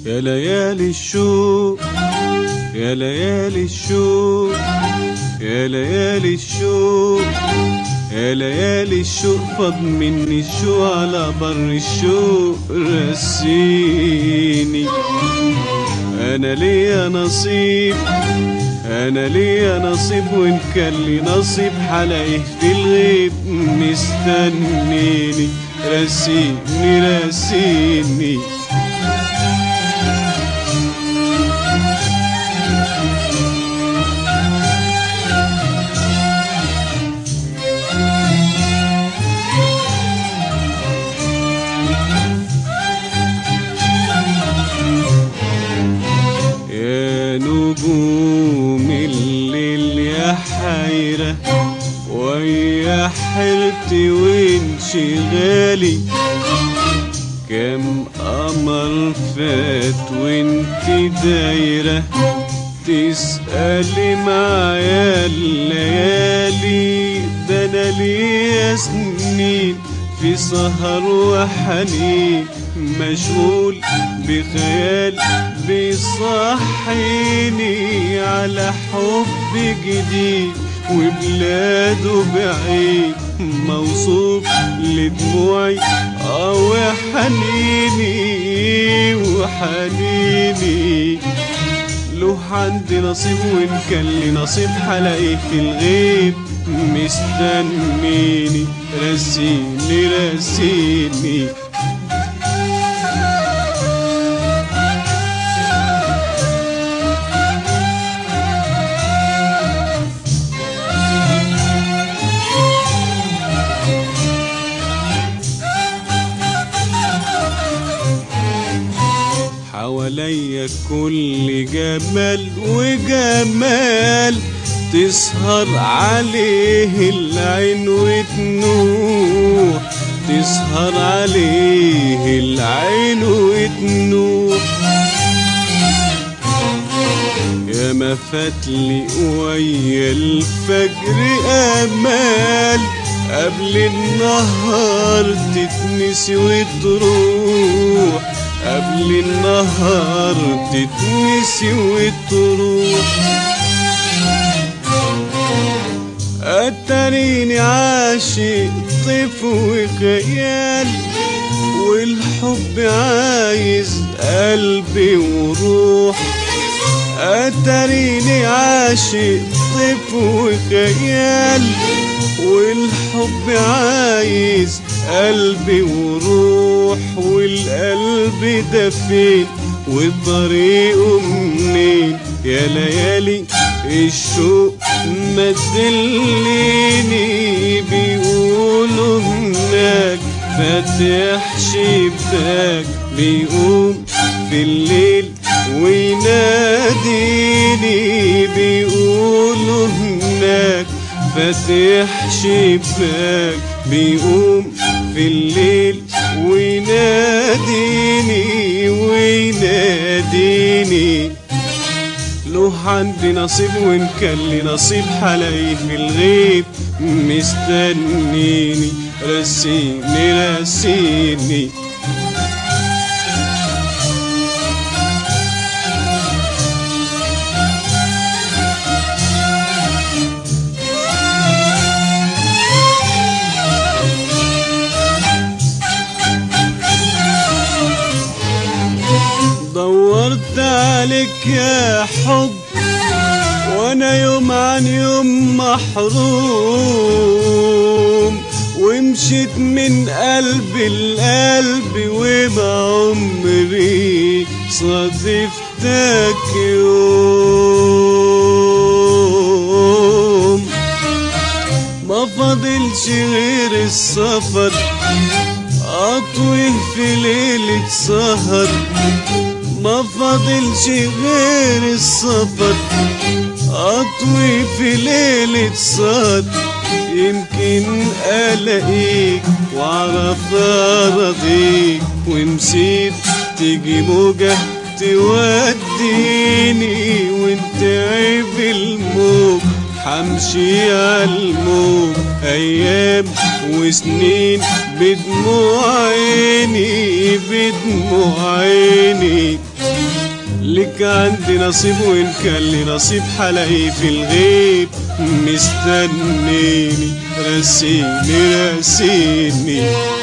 يا ليالي الشوق يا ليالي الشوق يا ليالي الشوق يا ليالي الشوق فاض مني الشوق على بر الشوق رسيني. انا ليا نصيب انا ليا نصيب وان كان لي نصيب حلاقيه في الغيب مستنيني. رسيني رسيني نجوم الليل يا حيرة ويا حيرتي وانشغالي. كم قمر فات وانت دايرة تسألي معايا الليالي. ده انا ليا سنين في سهر وحنين مشغول بخيال بيصحيني على حب جديد وبلاده بعيد موصوف لدموعي وحنيني وحنيني. له عندي نصيب وإن كان لي نصيب حلاقيه في الغيب مستنيني. رسيني رسيني حواليا كل جمال وجمال تسهر عليه العين وتنوح. تسهر عليه العين وتنوح. يا ما فاتلي ويا الفجر امال قبل النهار تتنسي وتروح. قبل النهار تتنسي وتروح. اتريني عاشق طيف وخيال والحب عايز قلبي وروح. اتريني عاشق طيف وخيال والحب عايز قلبي وروح. والقلب ده فين وطريقه منين؟ يا ليالي الشوق ما تدليني. بيقولوا هناك فاتح شباك بيقوم في الليل ويناديني. بيقولوا هناك فاتح شباك بيقوم في الليل ويناديني ويناديني. له عندي نصيب وإن كان لي نصيب حلاقيه في الغيب مستنيني. رسيني رسيني دورت عليك يا حب وانا يوم عن يوم محروم. ومشيت من قلبي لقلبي وبعمري صادفتك يوم. ما فاضلش غير السفر اطوي في ليلة سهر. ما فاضلش غير السفر اطوي في ليلة سهر. يمكن الاقيك واعرف ارضيك ونسيت تيجي موجة توديني. وانت عيب الموج حمشي عالموج ايام وسنين بدموع عيني بدموع عيني. لك عندي نصيب وإن كان لي نصيب حلاقيه في الغيب مستنيني. رسيني رسيني